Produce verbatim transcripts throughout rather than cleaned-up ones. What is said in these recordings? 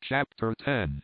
Chapter ten.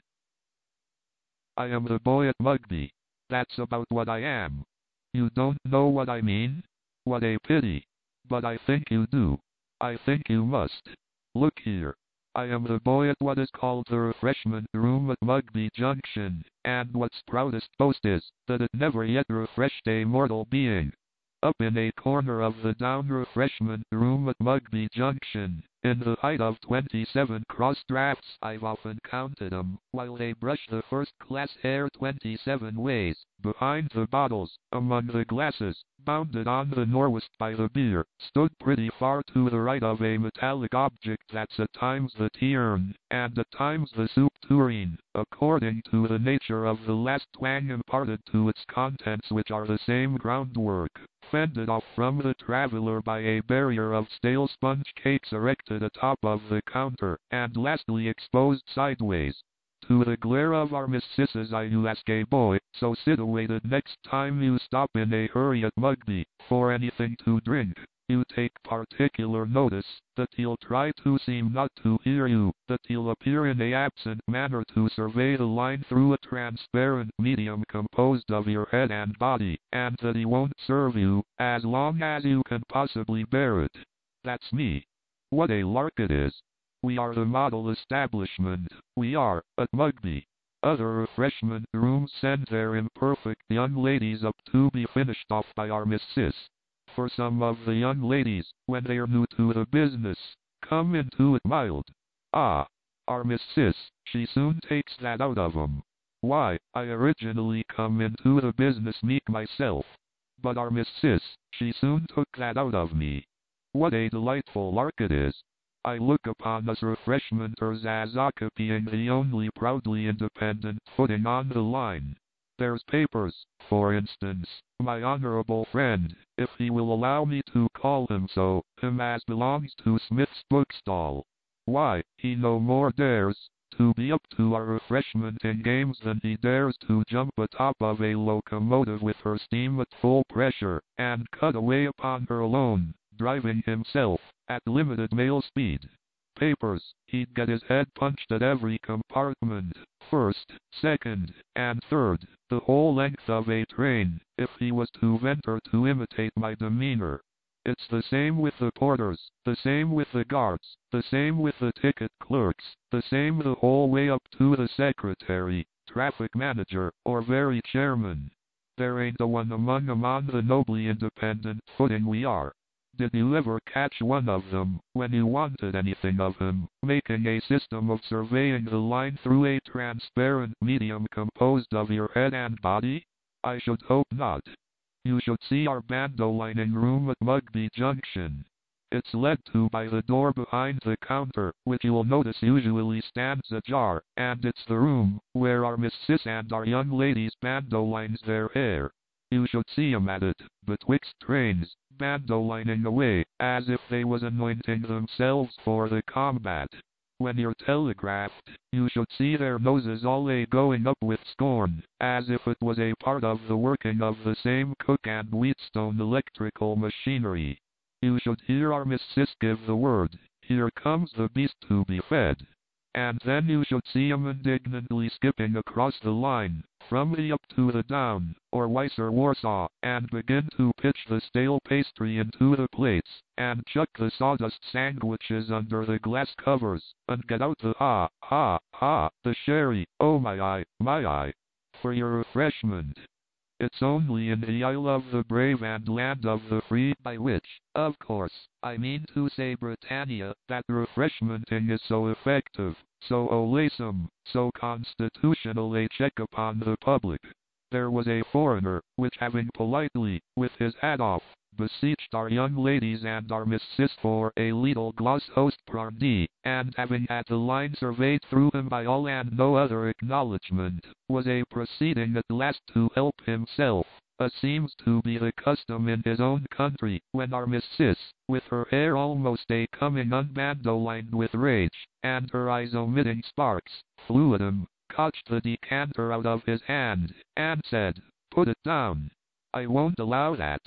I am the boy at Mugby. That's about what I am. You don't know what I mean? What a pity. But I think you do. I think you must. Look here. I am the boy at what is called the refreshment room at Mugby Junction, and what's proudest boast is, that it never yet refreshed a mortal being. Up in a corner of the down refreshment room at Mugby Junction, in the height of twenty-seven cross drafts, I've often counted 'em, while they brush the first-class air twenty-seven ways, behind the bottles, among the glasses, bounded on the norwest by the beer, stood pretty far to the right of a metallic object that's at times the tea urn, and at times the soup tureen, according to the nature of the last twang imparted to its contents, which are the same groundwork, fended off from the traveller by a barrier of stale sponge cakes erected atop of the counter, and lastly exposed sideways to the glare of our missus's eye. You ask a boy, so situated next time you stop in a hurry at Mugby, for anything to drink, you take particular notice that he'll try to seem not to hear you, that he'll appear in a absent manner to survey the line through a transparent medium composed of your head and body, and that he won't serve you, as long as you can possibly bear it. That's me. What a lark it is. We are the model establishment, we are, at Mugby. Other refreshment rooms send their imperfect young ladies up to be finished off by our missus. For some of the young ladies, when they're new to the business, come into it mild. Ah, our missus, she soon takes that out of 'em. Why, I originally come into the business meek myself, but our missus, she soon took that out of me. What a delightful lark it is. I look upon us refreshmenters as occupying the only proudly independent footing on the line. There's Papers, for instance, my honorable friend, if he will allow me to call him so, him as belongs to Smith's bookstall. Why, he no more dares to be up to our refreshment in games than he dares to jump atop of a locomotive with her steam at full pressure, and cut away upon her alone, driving himself, at limited mail speed. Papers, he'd get his head punched at every compartment, first, second, and third, the whole length of a train, if he was to venture to imitate my demeanor. It's the same with the porters, the same with the guards, the same with the ticket clerks, the same the whole way up to the secretary, traffic manager, or very chairman. There ain't a one among 'em on the nobly independent footing we are. Did you ever catch one of them, when you wanted anything of him, making a system of surveying the line through a transparent medium composed of your head and body? I should hope not. You should see our bandolining room at Mugby Junction. It's led to by the door behind the counter, which you'll notice usually stands ajar, and it's the room where our missus and our young ladies bandolines their hair. You should see 'em at it, betwixt trains, bandolining away, as if they was anointing themselves for the combat. When you're telegraphed, you should see their noses all a-going up with scorn, as if it was a part of the working of the same Cook and Wheatstone electrical machinery. You should hear our missus give the word, "Here comes the beast to be fed." And then you should see 'em indignantly skipping across the line, from the up to the down, or Weiser Warsaw, and begin to pitch the stale pastry into the plates, and chuck the sawdust sandwiches under the glass covers, and get out the ha, ha, ha, the sherry, oh my eye, my eye, for your refreshment. It's only in the Isle of the Brave and Land of the Free, by which, of course, I mean to say Britannia, that refreshmenting is so effective, so olasome, so constitutional a check upon the public. There was a foreigner, which having politely, with his hat off, beseeched our young ladies and our missus for a leetle glass host brandy, and having had the line surveyed through him by all and no other acknowledgment, was a proceeding at last to help himself, as seems to be the custom in his own country, when our missus, with her hair almost a coming unbandolined with rage, and her eyes omitting sparks, flew at him, caught the decanter out of his hand, and said, "Put it down. I won't allow that."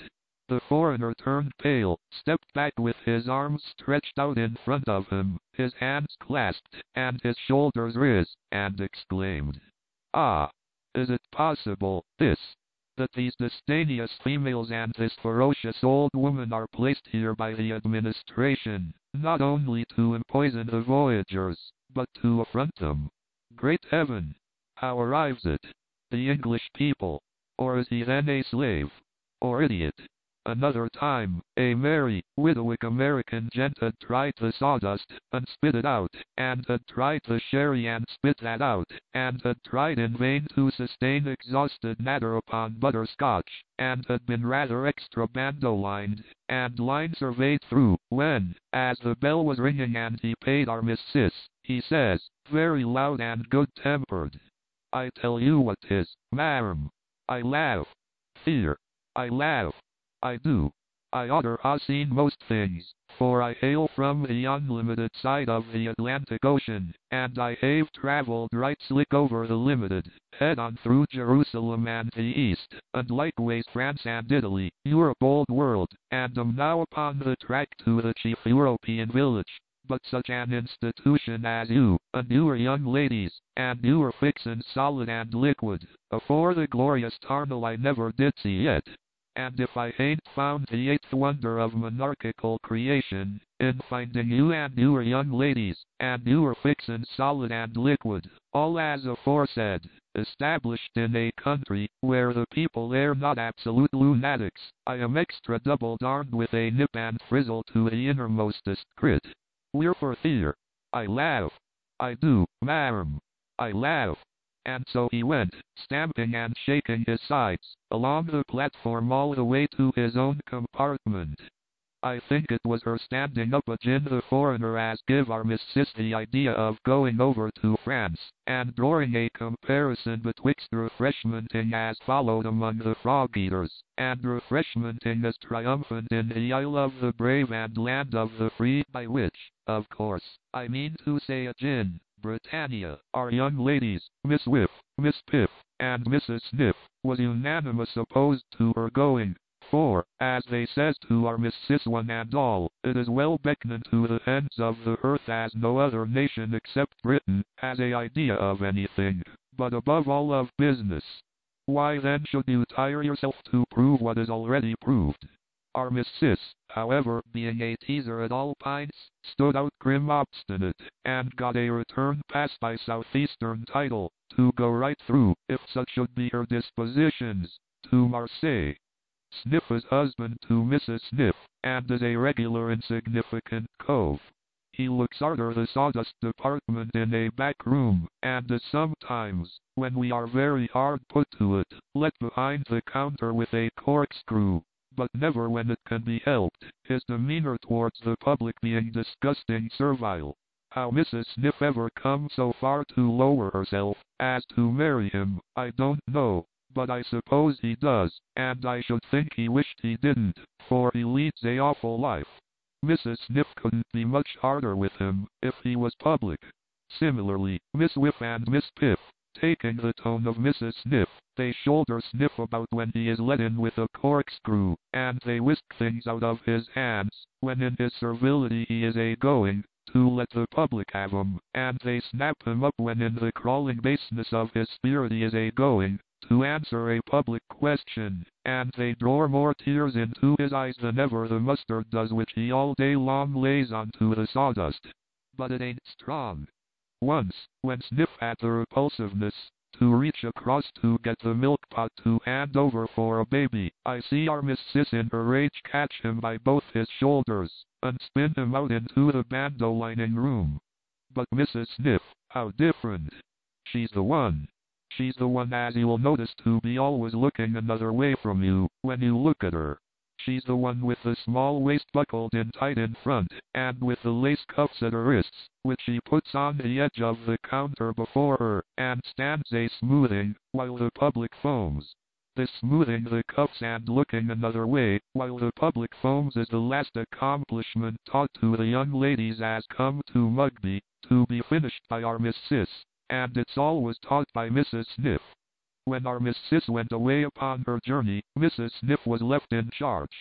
The foreigner turned pale, stepped back with his arms stretched out in front of him, his hands clasped, and his shoulders raised, and exclaimed, "Ah! Is it possible, this, that these disdainous females and this ferocious old woman are placed here by the administration, not only to empoison the voyagers, but to affront them? Great heaven! How arrives it? The English people? Or is he then a slave? Or idiot?" Another time, a merry, widowick American gent had tried the sawdust, and spit it out, and had tried the sherry and spit that out, and had tried in vain to sustain exhausted natter upon butterscotch, and had been rather extra bandolined, and line surveyed through, when, as the bell was ringing and he paid our Miss Sis, he says, very loud and good-tempered, "I tell you what 'tis, ma'am. I laugh. Fear. I laugh. I do. I oughter ha' seen most things, for I hail from the unlimited side of the Atlantic Ocean, and I have travelled right slick over the limited, head on through Jerusalem and the East, and likeways France and Italy, Europe old world, and am now upon the track to the chief European village. But such an institution as you, and your young ladies, and your fixin' solid and liquid, afore the glorious tarnal I never did see yet. And if I hain't found the eighth wonder of monarchical creation, in finding you and your young ladies, and your fixin' solid and liquid, all as aforesaid, established in a country, where the people air not absolute lunatics, I am extra double darned with a nip and frizzle to the innermostest crit. We're for fear. I laugh. I do, ma'am. I laugh." And so he went, stamping and shaking his sides, along the platform all the way to his own compartment. I think it was her standing up agin the foreigner as give our Miss Sis the idea of going over to France, and drawing a comparison betwixt refreshmenting as followed among the frog-eaters, and refreshmenting as triumphant in the Isle of the Brave and Land of the Free, by which, of course, I mean to say agin Britannia, our young ladies, Miss Whiff, Miss Piff, and Missus Sniff, was unanimous opposed to her going, for, as they says to our Miss Sis one and all, it is well becknin' to the ends of the earth as no other nation except Britain has a idea of anything, but above all of business. Why then should you tire yourself to prove what is already proved? Our Miss Sis, however, being a teaser at all pints, stood out grim obstinate, and got a return pass by Southeastern Tidal, to go right through, if such should be her dispositions, to Marseille. Sniff is husband to Missus Sniff, and is a regular insignificant cove. He looks arter the sawdust department in a back room, and is sometimes, when we are very hard put to it, let behind the counter with a corkscrew, but never when it can be helped, his demeanor towards the public being disgusting servile. How Missus Sniff ever come so far to lower herself, as to marry him, I don't know, but I suppose he does, and I should think he wished he didn't, for he leads a awful life. Missus Sniff couldn't be much harder with him, if he was public. Similarly, Miss Whiff and Miss Piff, taking the tone of Missus Sniff, they shoulder Sniff about when he is let in with a corkscrew, and they whisk things out of his hands, when in his servility he is a-going, to let the public have 'em, and they snap him up when in the crawling baseness of his spirit he is a-going, to answer a public question, and they draw more tears into his eyes than ever the mustard does which he all day long lays onto the sawdust. But it ain't strong. Once, when Sniff had the repulsiveness to reach across to get the milk pot to hand over for a baby, I see our Miss Sis in her rage catch him by both his shoulders, and spin him out into the bandolining room. But Missus Sniff, how different. She's the one. She's the one as you'll notice to be always looking another way from you, when you look at her. She's the one with the small waist buckled in tight in front, and with the lace cuffs at her wrists, which she puts on the edge of the counter before her, and stands a-smoothing, while the public foams. This smoothing the cuffs and looking another way, while the public foams is the last accomplishment taught to the young ladies as come to Mugby, to be finished by our Miss Sis, and it's always taught by Missus Sniff. When our Miss Sis went away upon her journey, Missus Sniff was left in charge.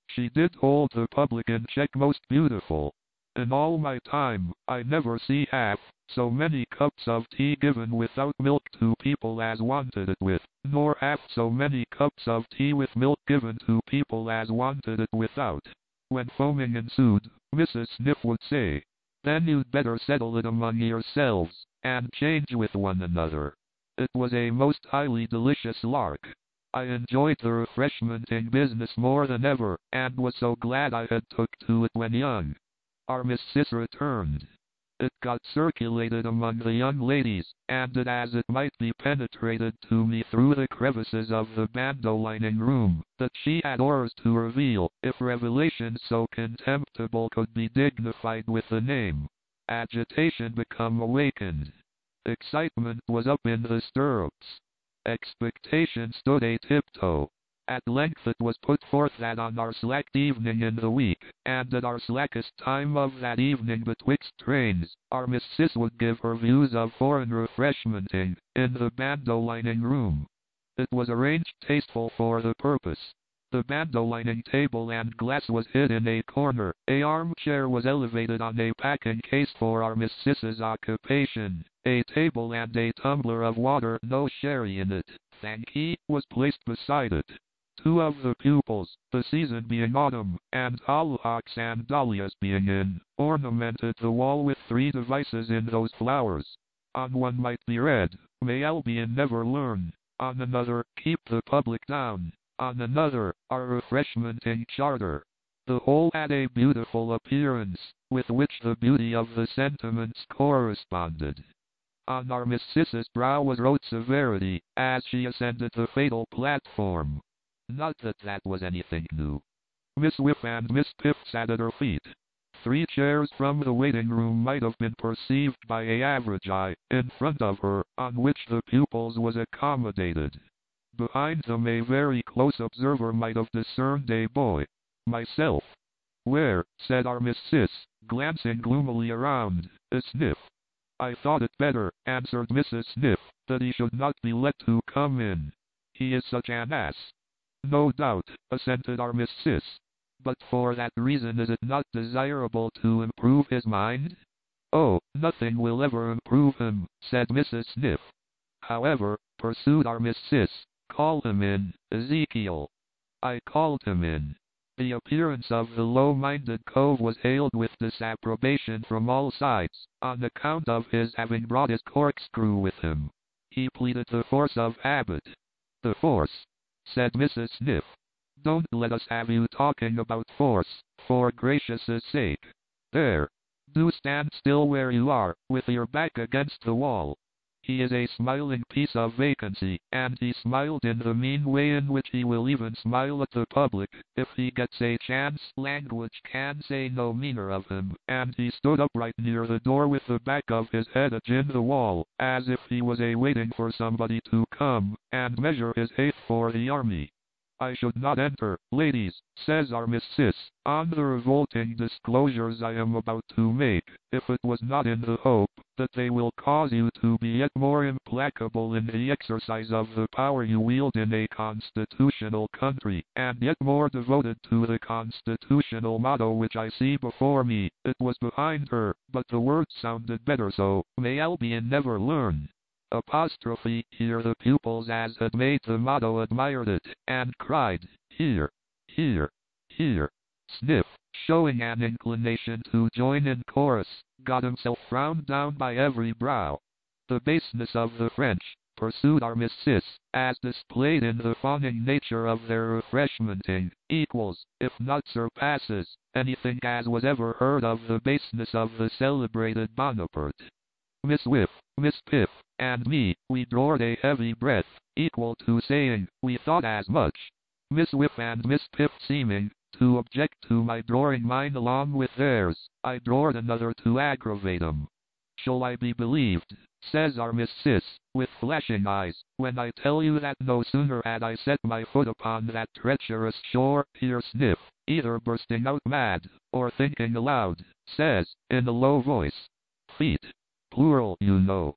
She did hold the public in check most beautiful. In all my time, I never see half so many cups of tea given without milk to people as wanted it with, nor half so many cups of tea with milk given to people as wanted it without. When foaming ensued, Missus Sniff would say, "Then you'd better settle it among yourselves, and change with one another." It was a most highly delicious lark. I enjoyed the refreshmenting business more than ever, and was so glad I had took to it when young. Our Miss Sis returned. It got circulated among the young ladies, and did as it might be penetrated to me through the crevices of the bandoline room, that she had horrors to reveal, if revelations so contemptible could be dignified with the name. Agitation become awakened. Excitement was up in the stirrups. Expectation stood a tiptoe. At length it was put forth that on our slack evening in the week, and at our slackest time of that evening betwixt trains, our Miss Sis would give her views of foreign refreshmenting, in the bandolining room. It was arranged tasteful for the purpose. The bandolining table and glass was hid in a corner, a armchair was elevated on a packing case for our Miss Sis's occupation, a table and a tumbler of water, no sherry in it, thank ye, was placed beside it. Two of the pupils, the season being autumn, and hollyhocks and dahlias being in, ornamented the wall with three devices in those flowers. On one might be read, "May Albion never learn." On another, "Keep the public down." On another, "Our refreshmenting charter." The whole had a beautiful appearance, with which the beauty of the sentiments corresponded. On our Miss Sis's brow was wrote severity, as she ascended the fatal platform. Not that that was anything new. Miss Whiff and Miss Piff sat at her feet. Three chairs from the waiting room might have been perceived by a average eye, in front of her, on which the pupils was accommodated. Behind them a very close observer might have discerned a boy. Myself. "Where," said our Miss Sis, glancing gloomily around, "is Sniff?" "I thought it better," answered Missus Sniff, "that he should not be let to come in. He is such an ass." "No doubt," assented our Miss Sis. "But for that reason is it not desirable to improve his mind?" "Oh, nothing will ever improve him," said Missus Sniff. "However," pursued our Miss Sis, "call him in, Ezekiel." I called him in. The appearance of the low-minded cove was hailed with disapprobation from all sides, on account of his having brought his corkscrew with him. He pleaded the force of habit. "The force?" said Missus Sniff. "Don't let us have you talking about force, for gracious' sake. There. Do stand still where you are, with your back against the wall." He is a smiling piece of vacancy, and he smiled in the mean way in which he will even smile at the public, if he gets a chance. Language can say no meaner of him, and he stood upright near the door with the back of his head agin the wall, as if he was a waiting for somebody to come, and measure his height for the army. "I should not enter, ladies," says our Miss Sis, "on the revolting disclosures I am about to make, if it was not in the hope that they will cause you to be yet more implacable in the exercise of the power you wield in a constitutional country, and yet more devoted to the constitutional motto which I see before me." It was behind her, but the words sounded better so, "May Albion never learn." Apostrophe, here the pupils as had made the motto admired it, and cried, "Here, here, here." Sniff, showing an inclination to join in chorus, got himself frowned down by every brow. "The baseness of the French," pursued our Miss Sis, "as displayed in the fawning nature of their refreshmenting, equals, if not surpasses, anything as was ever heard of the baseness of the celebrated Bonaparte." Miss Whiff, Miss Piff, and me, we drawed a heavy breath, equal to saying, "We thought as much." Miss Whiff and Miss Piff seeming to object to my drawing mine along with theirs, I drawed another to aggravate 'em. "Shall I be believed," says our Miss Sis, with flashing eyes, "when I tell you that no sooner had I set my foot upon that treacherous shore," here Sniff, either bursting out mad, or thinking aloud, says, in a low voice, "Feet. Plural, you know."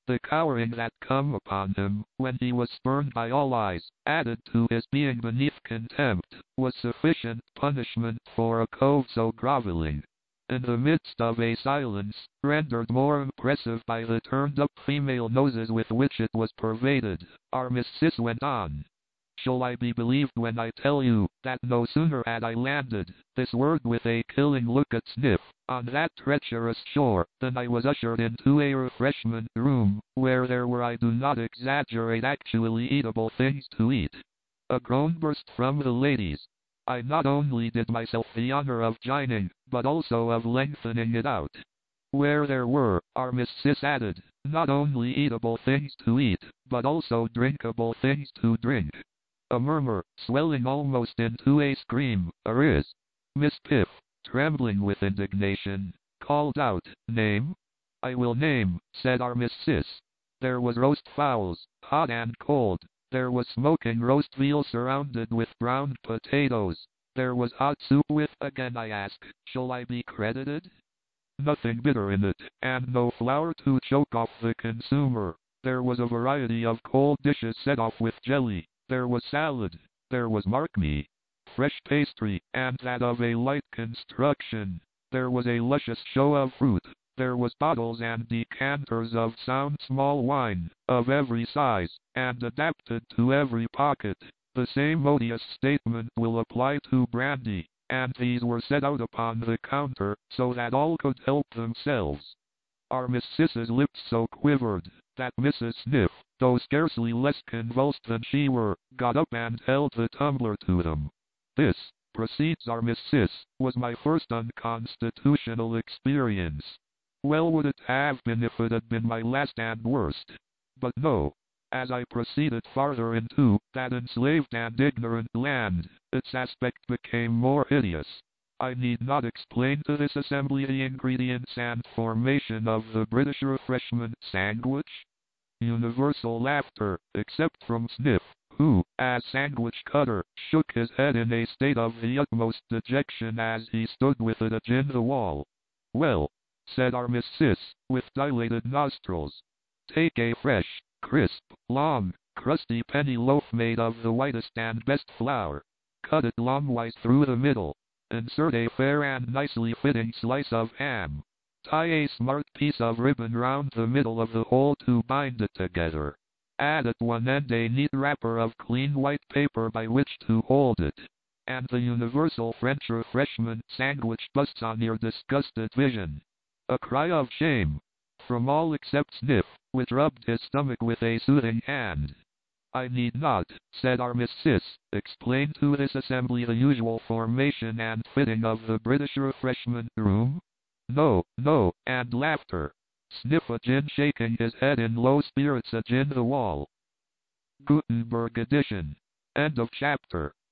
The cowering that come upon him, when he was spurned by all eyes, added to his being beneath contempt, was sufficient punishment for a cove so grovelling. In the midst of a silence, rendered more impressive by the turned-up female noses with which it was pervaded, our Miss Cis went on. Shall I be believed when I tell you, that no sooner had I landed, this word with a killing look at Sniff, on that treacherous shore, than I was ushered into a refreshment room, where there were, I do not exaggerate, actually eatable things to eat. A groan burst from the ladies. I not only did myself the honor of joining, but also of lengthening it out. Where there were, our Miss Cis added, not only eatable things to eat, but also drinkable things to drink. A murmur, swelling almost into a scream, arose. Miss Piff, trembling with indignation, called out, "Name?" "I will name," said our Miss Cis. There was roast fowls, hot and cold. There was smoking roast veal surrounded with browned potatoes. There was hot soup with, again I ask, shall I be credited? Nothing bitter in it, and no flour to choke off the consumer. There was a variety of cold dishes set off with jelly. There was salad. There was, mark me, fresh pastry, and that of a light construction. There was a luscious show of fruit. There was bottles and decanters of sound small wine, of every size, and adapted to every pocket. The same odious statement will apply to brandy, and these were set out upon the counter, so that all could help themselves. Our Miss Cis's lips so quivered, that Missus Sniff, though scarcely less convulsed than she were, got up and held the tumbler to them. This, proceeds our Miss Cis, was my first unconstitutional experience. Well would it have been if it had been my last and worst. But no. As I proceeded farther into that enslaved and ignorant land, its aspect became more hideous. I need not explain to this assembly the ingredients and formation of the British refreshment sandwich. Universal laughter, except from Sniff, who, as sandwich cutter, shook his head in a state of the utmost dejection as he stood with it agin the wall. "Well," said our Miss Cis, with dilated nostrils, "take a fresh, crisp, long, crusty penny loaf made of the whitest and best flour. Cut it longwise through the middle. Insert a fair and nicely fitting slice of ham. Tie a smart piece of ribbon round the middle of the whole to bind it together. Add at one end a neat wrapper of clean white paper by which to hold it. And the universal French refreshment sandwich busts on your disgusted vision." A cry of shame from all except Sniff, which rubbed his stomach with a soothing hand. "I need not," said our Miss Cis, "explain to this assembly the usual formation and fitting of the British refreshment room?" No, no, and laughter. Sniff agin shaking his head in low spirits agin the wall. Gutenberg edition. End of chapter.